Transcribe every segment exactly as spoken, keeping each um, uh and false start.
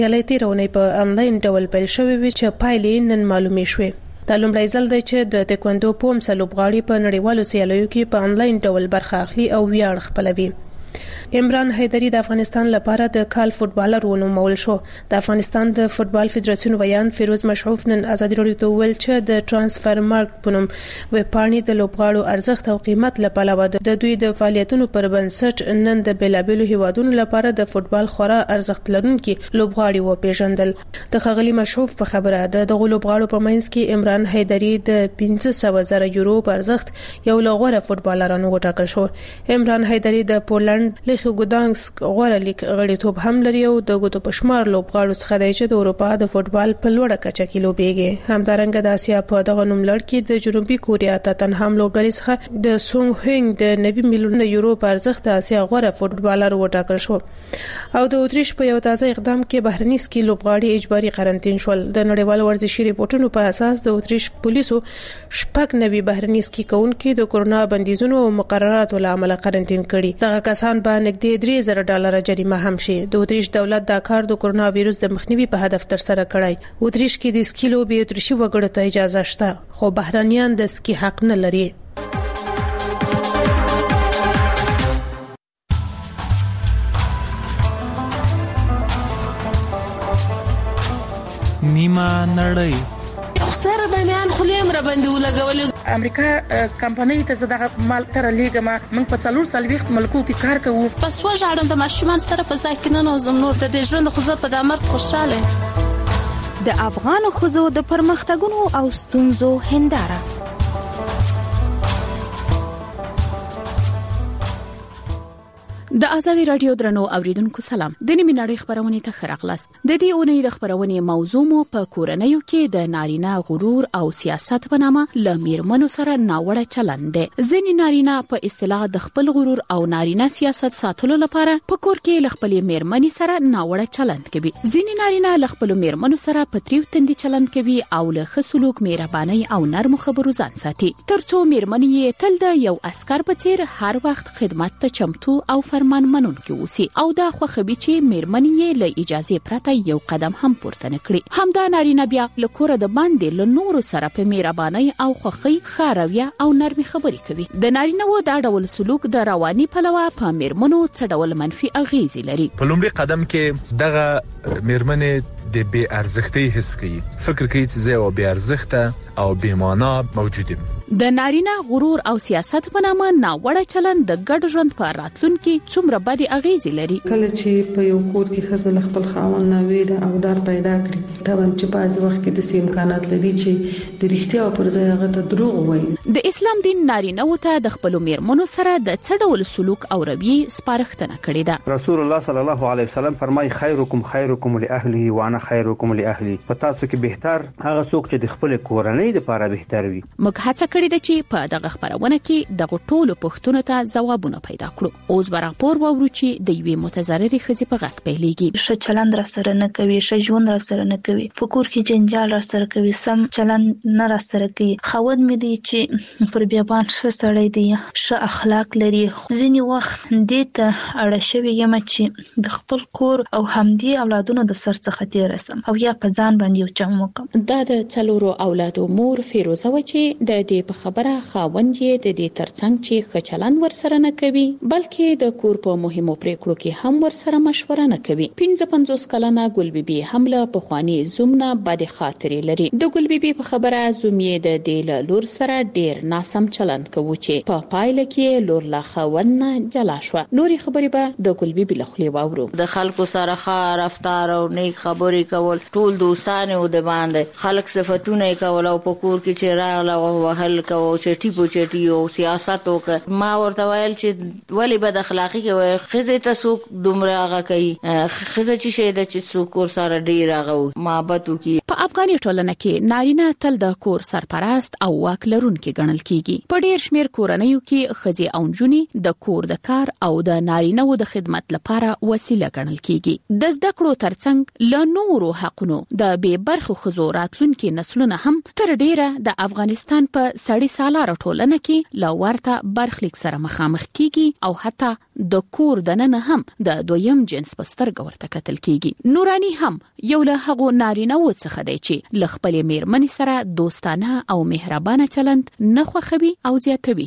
یالې تیرونې په انلاین ډول پیل شوې وي چې پایلې نن معلومې شوې. دا لومړی ځل دی چې د تکواندو پوم لوبغاړي په نړیوالو سیالیو کې په انلاین ډول برخه اخلي او ویاړ خپلوي. عمران حیدری د افغانستان لپاره د کال فوټبالر ونومول شو. د افغانستان د فوټبال فدراسیون ویان فیروز مشعوف نن ازادي راډیو ته ویل چې د ترانسفر مارکت په نوم ویبپاڼې د لوبغاړو ارزښت او قیمت لپاره د دوی د فعالیتونو پر بنسټ نن د بېلابېلو هیوادونو لپاره د فوټبال خورا ارزښت لرونکي لوبغاړي وپېژندل. د ښاغلي مشعوف په خبره د دغو لوبغاړو په منځ کې عمران حیدری د پنځه سوه زره یورو په ارزښت یو له غوره فوټبالرانو وټاکل شو. عمران حیدری د پولند لیخ ګودانسک غوړه لیک غړیتوب هم لري او د ګوتو پشمار لوبغاړو څخه دی چې د اروپا د فوټبال په لوړه کچه کې لوبېږي. همدارنګه د اسیا په دغه نوملړ کې د جنوبي کوریا ته تنهام لوبډلې څخه د سونګ هینګ د نوي میلیون یورو په ارزښت د اسیا غوره فوټبالر وټاکل شو. او د اتریش په یو تازه اقدام کې بهرني سکي لوبغاړي اجباري قرنطین شول. د نړیوال ورزشي ریپورتونو په اساس د اتریش پولیسو شپږ نوي بهرني سکي کوونکي د کورونا بندیزونو او مقرراتو له امله قرنطین کړي. دغه کسان به نږدې درې زره ډالر جریمه هم شي. د اتریش دولت دا کار د کورونا وایروس د مخنیوي په هدف تر سره کړی. اتریش کې د سکي لوبې اتریشي وګړو ته اجازه شته خو بهرانيان د سکي حق نه لري. نیمه نړۍ سره د میان خلیم را باندې ولګولې. امریکا کمپنۍ ته زداغه مال تر لیګما موږ په څلور سلويخت ملکو کې کار کوو. پس وژاړم د ماشومان سره په ځای کې نه نوزم نور د دې ژوند خو زه په دامر خوشاله. د افغان خزو د پرمختګونو او ستونزو هنداره. د ازادي رادیو درنو اوریدونکو سلام. د نیمه نړۍ خبرونه ته خراغلاست. د دې اونۍ د خبرونه موضوع مو په کورنیو کې د نارینه غرور او سیاست په نامه ل میرمنو سره ناوړه چلند دی. ځینې نارینه په اصطلاح د خپل غرور او نارینه سیاست ساتلو لپاره په کور کې ل خپل میرمنې سره ناوړه چلند کوي. ځینې نارینه ل خپل میرمنو سره په تریو تندي چلند کوي او له خصلوک مهرباني او نرم خبرو ځان ساتي. ترڅو میرمنې تل د یو عسكر په څیر هر وخت خدمت ته چمتو او فرمان منون کې اوسي او دا خوخبي چې میرمنې له اجازه پرته یو قدم هم پورته نکړي. همدا نارینه بیا له کور د باندې له نور سره په مهرباني او خوخي خارویه او نرمي خبرې کوي. د نارینه و دا ډول سلوک د رواني پلوه په میرمنو څه ډول منفي اغیزې لري. په لومړي قدم کې دغه میرمنې د بې ارزښتۍ حس کوي. فکر کوي چې زه او بې ارزښته او بې معنا موجود یم. د نارینه غرور او سیاست په نامه ناوړه چلند د ګډ ژوند په راتلونکي څومره بدې اغیزې لري. کله چې په یو کور کې خزل خپل خاوند نه ویره او ډار پیدا کړي دا چې په ځوخت کې د سیم امکانات لري چې د رښتیا پر ځای هغه ته دروغ وایي. د اسلام دین نارینه وته د خپل میرمنو سره د څه ډول سلوک او رویه سپارښتنه کړې ده. رسول الله صلی الله علیه وسلم فرمایي خیرکم خیرکم لاهله وانا خیرکم لاهلی. په تاسو کې بهتر هغه څوک چې د خپل کورنۍ لپاره بهتر وي. موږ هڅه کړې ده چې په دغه خبرونه کې دغه ټولو پوښتنو ته ځوابونه پیدا کړو. اوس به راپور وورو چې د یوې متضررې ښځې په غږ پیلېږي. ښه چلند را سره نه کوي، ښه ژوند را سره نه کوي، په کور کې جنجال را سره کوي، سم چلند نه را سره کوي. خاوند مې دی چې پر بیابان ښه سړی دی، ښه اخلاق لري. ځینې وخت دې ته اړه شوې یم چې د خپل کور او همدې اولادونو د سر څخه تېره سم او یا په ځان باندې یو چم وکړم. دا د څلورو اولادو مور فیروزه و چې د دې په خبره خاوند یې د دې ترڅنګ چې ښه چلند ورسره نه کوي بلکې د کور په مهمو پریکړو کې هم ورسره مشوره نه کوي. پنځه پنځوس کلنه ګل بیبي هم له پخواني زومنه بد خاطرې لري. د ګل بیبي په خبره زوم یې د دې له لور سره ډیر ناسم چلند کوي چې په پایله کې لور لا خاوند نه جلا شو. نوري خبرې به د ګل بیبي له خولې واورو. د خلکو سره ښه رفتار او نیک خبرې کول، ټول دوستان او د باندې خلک صفاتونه کول او په کور کې چې راغله او وهل کو چې ټیپو چټي او سیاست وکړ. ما ورته ویل چې ولی بد اخلاقی کوي، خزه ته څوک دومره هغه کوي، خزه چې شه د چې څوک کور سره ډیر هغه محبت وکي. په افغاني ټولنه کې نارینه تل د کور سرپرست او واک لرونکي ګڼل کیږي. په ډیر شمیر کورنیو کې خزه او نجونې د کور د کار او د نارینه و د خدمت لپاره وسیله ګڼل کیږي. د زده کړو ترڅنګ له نور نورو حقونو د بې برخو ښځو راتلونکي نسلونه هم تر ډیره د افغانستان په سړی سالاره ټولنه کې له ورته برخلیک سره مخامخ کیږي او حتی د کور دننه هم د دویم جنس په سترګه ورته کتل کیږي. نورانی هم یو له هغو نارینه و څخه دی چې له خپلې میرمنې سره دوستانه او مهربانه چلند نه خوښوي او زیاتوي.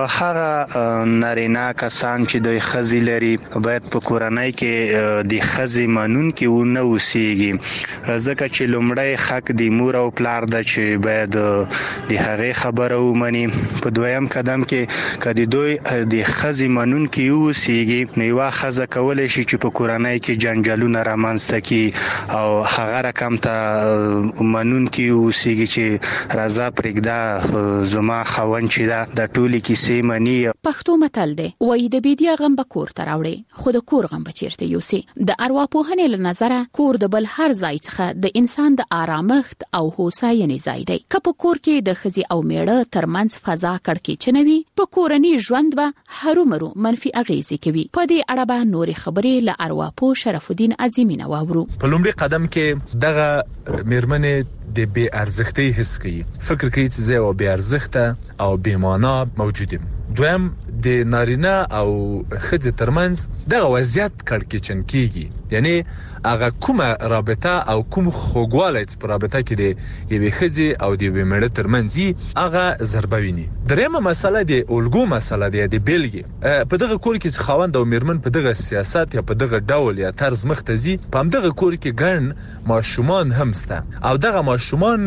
هغه نارینه کسان چې د ښځې لري باید په کورنۍ کې د ښځې منونکي ونه اوسېږي، ځکه چې لومړی حق د مور او پلار ده چې باید د هغې خبره ومني. په دویم قدم کې که د دوی د ښځې منونکي اوسېږي نو یوه ښځه کولی شي چې په کورنۍ کې جنجالونه رامنځته کړي او هغه رقم ته منونکي اوسېږي چې راځه پرېږده زما خاوند چې ده د ټولې کیسې مني. پښتو متل دی وایي د بېدیا غم به کور ته راوړي خو د کور غم به چیرته یوسي. د ارواپوهنې له نظره کور د بل هر ځای څخه د انسان د آرامښت او هوساینې ځای دی. که په کور کې د ښځې او میړه ترمنځ فضا کړکېچنه وي په کورني ژوند به هرومرو منفي اغېزې کوي. په دې اړه به نورې خبرې له ارواپوه شرف الدین عظیمي نه واورو. په لومړي قدم کې دغه میرمنې د بې ارزښتۍ حس کوي، فکر کوي چې زه او بې ارزښته او بې معنا موجود یم. دویم د نارینه او ښځې ترمنځ دغه وضعیت کړکېچن کیږي، یعنی هغه کومه رابطه او کوم خوږوالی چې په رابطه کې د یوې ښځې او د یوې میړه ترمنځ هغه ضربه ویني. دریمه مسله د الګو مسله ده، د بیلګې په دغه کور کې خاوند او میرمن په دغه سیاست یا په دغه ډول یا طرز مخ ته ځي، په همدغه کور کې ګڼ ماشومان هم شته او دغه ماشومان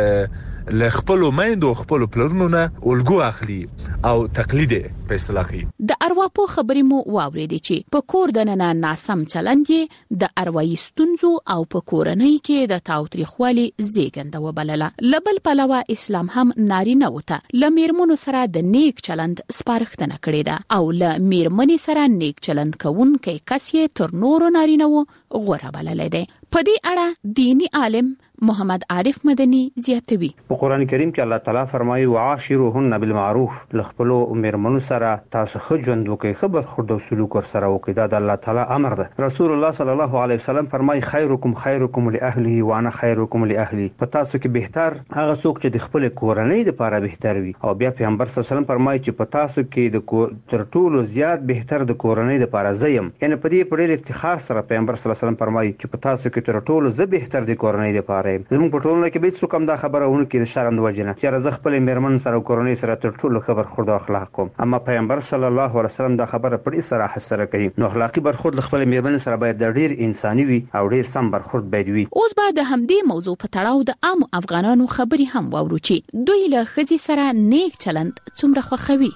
له خپل میندو خپل پلرونو نه الګو اخلي او تقلید په اصطلاح کوي. د ارواپو خبرې مو واورېدې چې په کور دننه ناسم چلند یې د اروایي ستونزو او په کورنۍ کې د تاوتریخوالي زیږنده وبلله. له بل پلوه اسلام هم نارینه وته له میرمنو سره د نیک چلند سپارښتنه کړې ده او له میرمنې سره نیک چلند کوونکی کس یې تر نورو نارینه‌وو غوره بللی دی. په دې اړه دینی عالم محمد عارف مدني زیاتوي. په قران کریم کې الله تعالی فرمایي وعاشروهن بالمعروف، لخپلو میرمنو سره تاسو ښه ژوند وکړئ، ښه برخورد او سلوک ورسره وکړئ. دا د الله تعالی امر ده. رسول الله صلی الله علیه وسلم فرمایي خیرکم خیرکم لاهله وانا خیرکم لاهلی. په تاسو کې بهتر هغه څوک چې د خپل کورنۍ لپاره بهتر وي. او بیا پیغمبر صلی الله علیه وسلم فرمایي چې په تاسو کې د تر ټولو زیات بهتر د کورنۍ لپاره زیم. یعنی په دې په ډېر افتخار سره پیغمبر صلی الله علیه وسلم فرمایي چې په تاسو کې تر ټولو زه بهتر د کورنۍ لپاره زموږ په ټولنه کې به څوک هم دا خبره ونه کړي د شرم د وجې نه چې زه خپلې میرمن سره او کورنۍ سره تر ټولو ښه برخورد او اخلاق کوم. اما پیغمبر صلی الله علیه وسلم دا خبره په ډېر صراحت سره کوي. نو اخلاقي برخورد له خپلې میرمنې سره باید د ډېر انساني وي او ډېر سم برخورد باید وي. اوس به د همدې موضوع په تړاو د عام افغانانو خبرې هم واورو چې دوی له ښځې سره نیک چلند څومره خوښوي.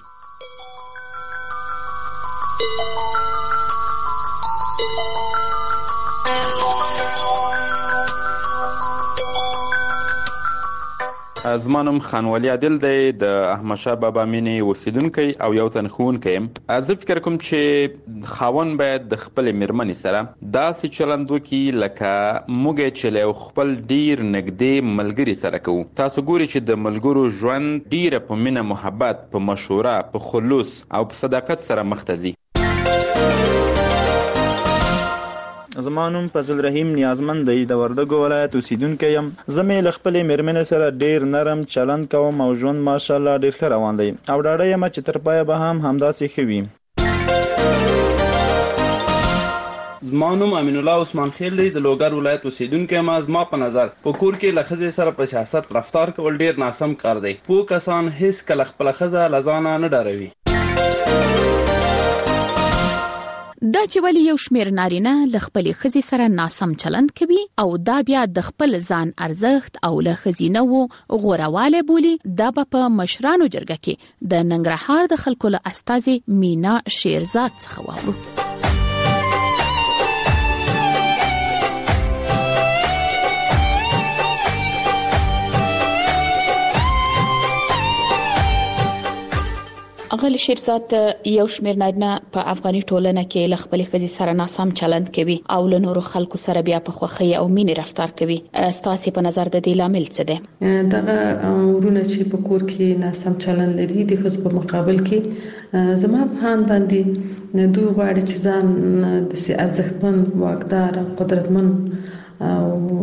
زما نوم خانوالي عادل دی، د احمد شاه بابا مینې اوسیدونکی او یو تن ښوونکی یم. زه فکر کوم چې خاوند باید د خپلې میرمنې سره داسې چلند وکړي لکه موږ چې له خپل ډیر نږدې ملګري سره کوو. تاسو ګورئ چې د ملګرو ژوند ډیره په مینه محبت، په مشوره، په خلوص او په صداقت سره مخ ته ځي. زما نوم فضل رحیم نیازمند دی، د وردګو ولایت اوسیدونکی یم. زه مې له خپلې میرمنې سره ډیر نرم چلند کوم او ژوند ماشاءالله ډیر ښه روان دی او ډاډه یم چې تر پایه به هم همداسې ښه وي. زما نوم امین الله عثمان خیل دی، د لوګر ولایت اوسیدونکی یم. زما په نظر په کور کې له ښځې سره په سیاست رفتار کول ډیر ناسم کار دی. پوه کسان هیڅ کله خپله ښځه له ځانه نه ډاروي. دا چې ولی یو شمیر نارینه له خپلې ښځې سره ناسم چلند کوي او دا بیا د خپل ځان ارزښت او له ښځینه غوروالی بولي، دا به په مشرانو جرګه کې د ننګرهار د خلکو له استازي مینا شیرزاد څخه واورو. اغلی شیرزاد، یو شمیر نارینه په افغاني ټولنه کې له خپلې ښځې سره ناسم چلند کوي او له نورو خلکو سره بیا په خوښۍ او مینې رفتار کوي. ستاسو په نظر د دې لامل څه دی؟ دغه ورونه چې په کور کې ناسم چلند لري د ښځو په مقابل کې زما په هان باندې دوی غواړي چې ځان د سي ارزښتمن، واکدار، قدرتمن او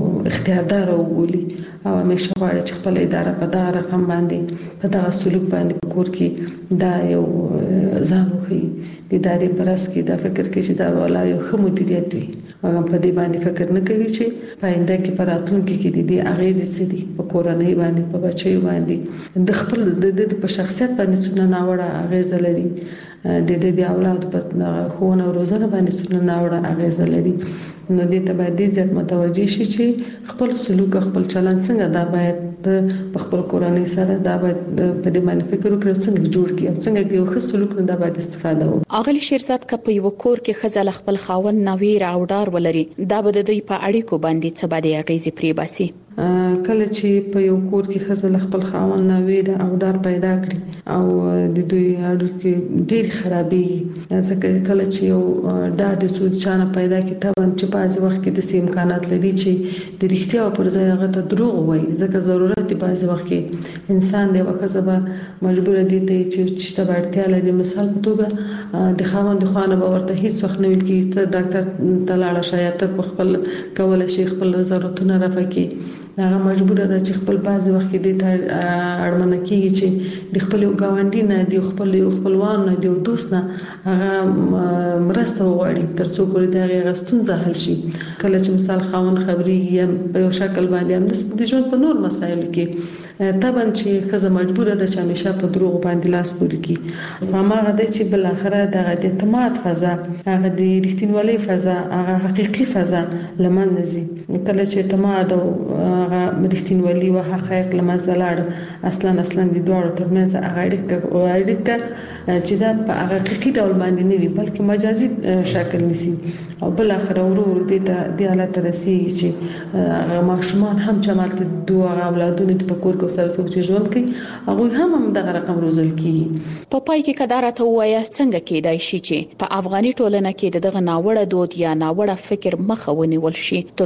اختیاردار وګولي او همیشه غواړي چې خپل اداره په دغه رقم باندې په دغه سلوک باندې په کور کې دا یو ځان وخی د ادارې پرس کې دا فکر کوي چې دا ولا یو ښه مدیریت وي هغه په دې باندې فکر نه کوي چې پاینده کې پراتونکو کې د دې اغیزې څه دي په کورنۍ باندې په بچیو باندې د خپل د په شخصیت باندې څونه ناوړه اغیزه لري د دې د اولاد په خوونه او روزنه باندې څونه ناوړه اغیزه لري نو دې ته باید ډېر زیات متوجه شي چې خپل سلوک خپل چلند څنګه دا باید د خپل کورنۍ سره دا باید په دې باندې فکر وکړي څنګه جوړ کړي او څنګه یو ښه سلوک نه دا باید استفاده وکړي. اغلی شیرزاد ک په یو کور کې خزل خپل خاوند نویر او ډار ولري دا به د دوی په اړیکو باندې څه باندې اغیزې پری باسي. کله چې په یو کور کې خزل خپل خاوند نویر او ډار پیدا کړي او د دوی اړیکې ډېر خرابې ځکه کله چې یو ډار د څو چانه پیدا کی ته چې بعض وخت کې د سیم امکانات لري چې د رښتیا پر ځای هغه ته دروغ وایي ځکه ضرورت دی بعض وخت کې انسان دی وکړه مجبور دي ته چې شته اړتیا لري مثال په توګه د خاوند خانه به ورته هیڅ وخت نه ویل کیږي ته ډاکټر ته لاړ شې ته په خپل کول شي خپل ضرورتونه رافقي هغه مجبور ده چې خپل بعض وخت کې د اړمنه کیږي چې د خپل ګاونډي نه دی خپل خپلوان نه دی دوست نه هغه مرسته وغواړي ترڅو پورې دا غستون حل شي. کله چې مثال خاوند خبري یا په یو شکل باندې هم د ژوند په نور مسایلو کې طبعا چې خزه مجبور ده چې همیشه په دروغ باندې لاس پوري کی هغه د چې بل اخره د اعتماد فضا هغه د رښتینولۍ فضا هغه حقيقي فضا لمن نزي کله چې اعتماد او هغه رښتینولي او حقایق لمزه لاړ اصلا اصلا د دوه ترمنځ هغه اړیکه اړیکه چې دا په حقيقي ډول باندې نه وي بلکې مجازي شکل نيسي او بل اخره ورور دې ته د حالت رسیږي چې هغه ماشومان هم چې مالته دوه اولادونه په کور کې سره څوک چې ژوند کوي هغه هم هم دغه رقم روزل کیږي. په پای کې کدارته وایا څنګه کېدای شي چې په افغاني ټولنه کې دغه ناوړه دود یا ناوړه فکر مخه ونیول شي